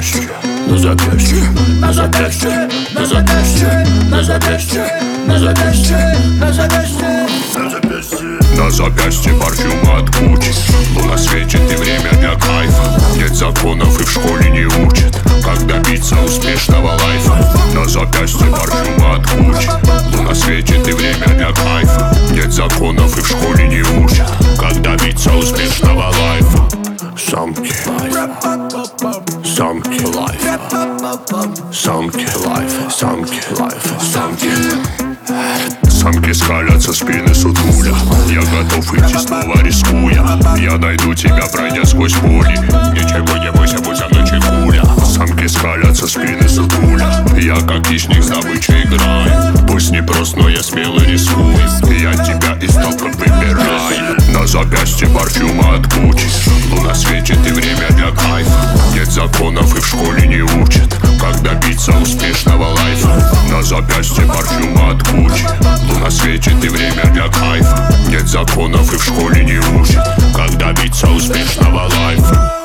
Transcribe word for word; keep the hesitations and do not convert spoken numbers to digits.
запястье, на запястье, на запястье, на запястье, на запястье, на запястье, на запястье, на запястье. На запястье парфюм от Гуччи. Луна светит и время для кайфа. Нет законов и в школе не учат, как добиться успешного лайфа. На запястье парфюм от Гуччи. Луна светит и время для кайфа. Нет законов и в школе не учат, как добиться успешного лайфа. Самки лайфа, самки лайфа, самки лайфа, самки лайфа, самки. Самки скалятся, спины сутуля. Я готов идти снова рискуя. Я найду тебя, пройдя сквозь пули. Ничего не бойся, будь со мной чекуля. Самки скалятся, спины сутуля. Я как хищник с добычей играю. Пусть не прост, но я смело рискую. Я тебя из толпы выбираю. На запястье парфюм от Гуччи. Луна светит и время для кайфа. Нет законов и в школе не учат, как добиться успешного лайфа. На запястье парфюм от Гуччи. Луна светит и время для кайфа. Нет законов и в школе не учат, как добиться успешного лайфа.